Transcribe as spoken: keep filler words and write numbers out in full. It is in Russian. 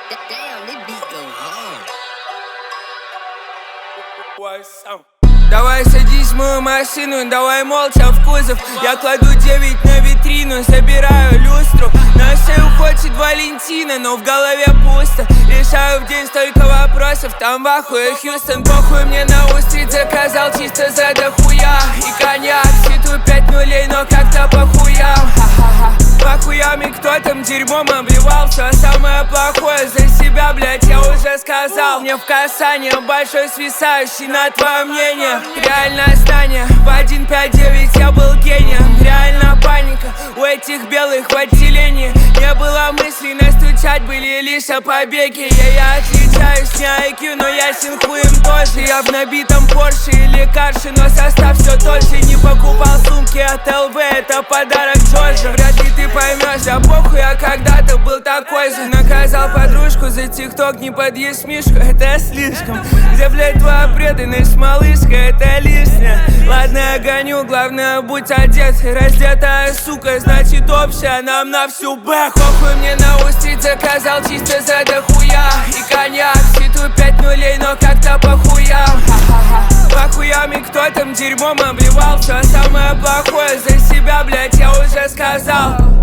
Damn, this beat go hard. Давай садись в мою машину, давай молча в кузов. Я кладу девять на витрину, забираю люстру. На шею хочет Валентина, но в голове пусто. Решаю в день столько вопросов, там в ахуе Хьюстон. Похуй мне на устриц, заказал чисто за дохуя. И коньяк, свету пять нулей, но как-то похуям. Ха-ха-ха. Похуями кто там дерьмом обливался. Самое плохое за себя, блять, я уже сказал. Мне в касание большой свисающий на твое мнение. Реальное знание, в один пять девять я был гением. Реально паника у этих белых в отделении. Не было мыслей настучать, были лишь о побеге. Я, я отличаюсь не ай кью, но ясен хуем тоже. Я в набитом Порше или Карше, но состав все тот же. Не покупал сумки от эл вэ, это подарок Джорджа. Вряд ли ты поймешь, да похуй, я когда-то был такой же. Наказал подружку за тикток, не подъесть Мишку, это слишком. Где, блядь, твоя преданность, малышка, это лишнее. Ладно, я гоню, главное, будь одет. Раздетая, сука, значит общая нам на всю бэх. Похуй мне на устриц, заказал чисто за дохуя. И коньяк, свету пять нулей, но как-то похуям. Ха-ха-ха. Похуями кто там дерьмом обливался. Самое плохое за себя, блядь, я уже сказал.